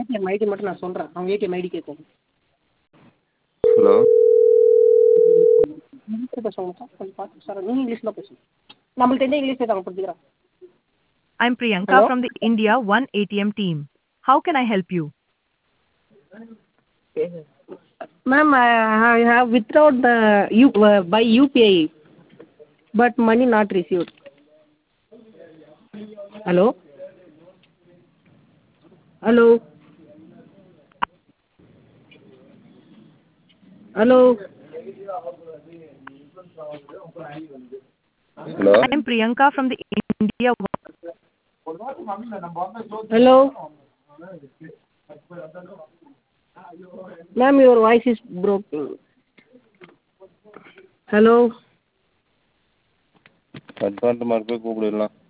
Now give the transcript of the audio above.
ATM ID மட்டும் நான் சொல்கிறேன். அவங்க ஏடிஎம் ஐடி கேட்கும். ஹலோ இங்கிலீஷில் பேசுவாங்க சார், கொஞ்சம் பார்த்து சார். நீங்கள் இங்கிலீஷில் தான் பேசுங்க. நம்மள்ட்ட என்ன இங்கிலீஷ் பேசுவாங்க புரிஞ்சுக்கிறேன். I'm Priyanka hello from the India One ATM team. How can I help you? Ma'am, I have withdrawed the by UPI but money not received. Hello hello hello hello I'm Priyanka from the India hello ma'am, your voice is breaking. Hello cut பண்ணிட்டு மறுபடியும் கூப்பிடலாம்.